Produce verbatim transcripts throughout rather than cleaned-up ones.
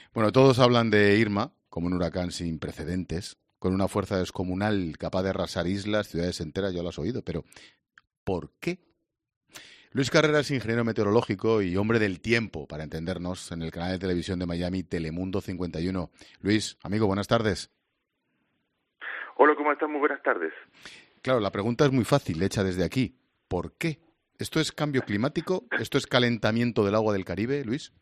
Bueno, todos hablan de Irma como un huracán sin precedentes, con una fuerza descomunal capaz de arrasar islas, ciudades enteras, ya lo has oído, pero ¿por qué? Luis Carrera es ingeniero meteorológico y hombre del tiempo, para entendernos, en el canal de televisión de Miami, Telemundo cincuenta y uno. Luis, amigo, buenas tardes. Hola, ¿cómo estás? Muy buenas tardes. Claro, la pregunta es muy fácil, hecha desde aquí. ¿Por qué? ¿Esto es cambio climático? ¿Esto es calentamiento del agua del Caribe, Luis?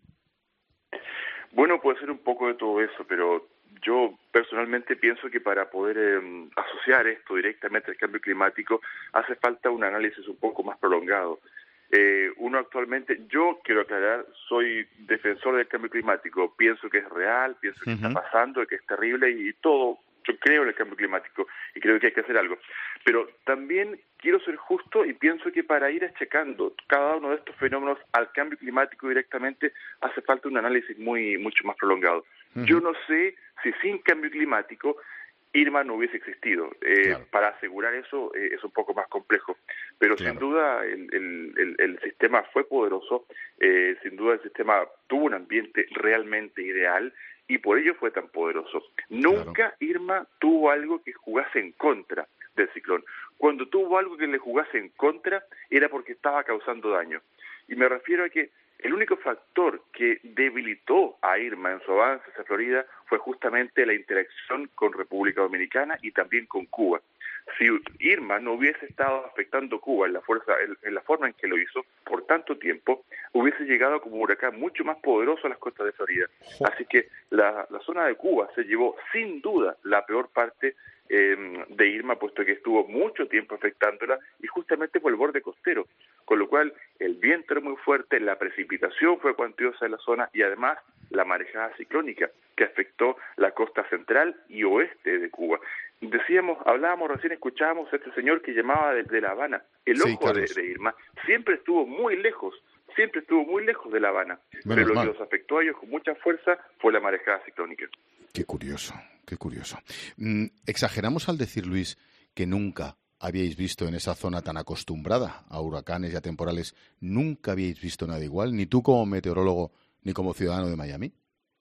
Bueno, puede ser un poco de todo eso, pero yo personalmente pienso que para poder eh, asociar esto directamente al cambio climático hace falta un análisis un poco más prolongado. Eh, uno actualmente, yo quiero aclarar, soy defensor del cambio climático, pienso que es real, pienso que uh-huh. está pasando, que es terrible y todo. Yo creo en el cambio climático y creo que hay que hacer algo. Pero también quiero ser justo y pienso que para ir achacando cada uno de estos fenómenos al cambio climático directamente hace falta un análisis muy mucho más prolongado. Uh-huh. Yo no sé si sin cambio climático Irma no hubiese existido. Eh, claro. Para asegurar eso eh, es un poco más complejo. Pero claro. sin duda el, el, el, el sistema fue poderoso, eh, sin duda el sistema tuvo un ambiente realmente ideal y por ello fue tan poderoso. Nunca claro. Irma tuvo algo que jugase en contra del ciclón. Cuando tuvo algo que le jugase en contra era porque estaba causando daño. Y me refiero a que el único factor que debilitó a Irma en su avance hacia Florida fue justamente la interacción con República Dominicana y también con Cuba. Si Irma no hubiese estado afectando Cuba en la fuerza, en, en la forma en que lo hizo por tanto tiempo, hubiese llegado como un huracán mucho más poderoso a las costas de Florida. Así que la, la zona de Cuba se llevó sin duda la peor parte eh, de Irma, puesto que estuvo mucho tiempo afectándola y justamente por el borde costero, con lo cual el viento era muy fuerte, la precipitación fue cuantiosa en la zona y además la marejada ciclónica que afectó la costa central y oeste de Cuba. Decíamos, hablábamos recién, escuchábamos a este señor que llamaba desde La Habana. El sí, ojo de, de Irma siempre estuvo muy lejos, siempre estuvo muy lejos de La Habana, Menos pero lo mal. que los afectó a ellos con mucha fuerza fue la marejada ciclónica. Qué curioso, qué curioso. Mm, exageramos al decir, Luis, que nunca habíais visto en esa zona tan acostumbrada a huracanes y a temporales, nunca habíais visto nada igual, ni tú como meteorólogo, ni como ciudadano de Miami.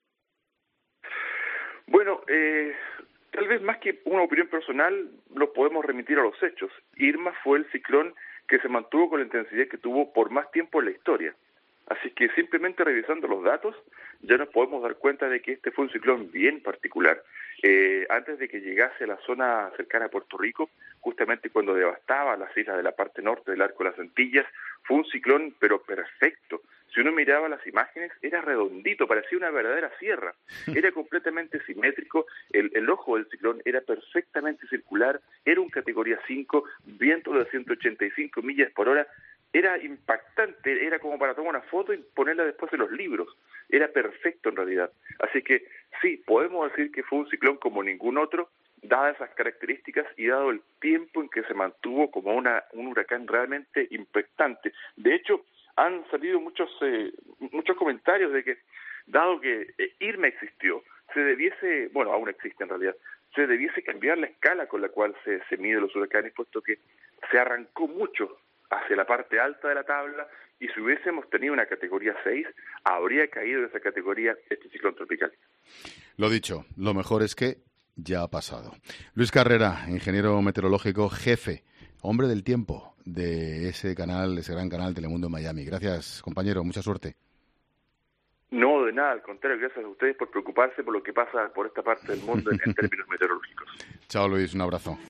Bueno, eh... tal vez más que una opinión personal, lo podemos remitir a los hechos. Irma fue el ciclón que se mantuvo con la intensidad que tuvo por más tiempo en la historia. Así que simplemente revisando los datos, ya nos podemos dar cuenta de que este fue un ciclón bien particular. Eh, antes de que llegase a la zona cercana a Puerto Rico, justamente cuando devastaba las islas de la parte norte del Arco de las Antillas, fue un ciclón pero perfecto. Si uno miraba las imágenes, era redondito, parecía una verdadera sierra. Era completamente simétrico, el, el ojo del ciclón era perfectamente circular, era un categoría cinco, viento de ciento ochenta y cinco millas por hora, era impactante, era como para tomar una foto y ponerla después en los libros. Era perfecto en realidad. Así que sí, podemos decir que fue un ciclón como ningún otro, dadas esas características y dado el tiempo en que se mantuvo como una, un huracán realmente impactante. De hecho, han salido muchos eh, muchos comentarios de que, dado que eh, Irma existió, se debiese, bueno, aún existe en realidad, se debiese cambiar la escala con la cual se, se miden los huracanes, puesto que se arrancó mucho hacia la parte alta de la tabla y si hubiésemos tenido una categoría seis, habría caído de esa categoría este ciclón tropical. Lo dicho, lo mejor es que ya ha pasado. Luis Carrera, ingeniero meteorológico, jefe, hombre del tiempo de ese canal, ese gran canal Telemundo en Miami. Gracias, compañero, mucha suerte. No, de nada, al contrario, gracias a ustedes por preocuparse por lo que pasa por esta parte del mundo en, en términos meteorológicos. Chao, Luis, un abrazo.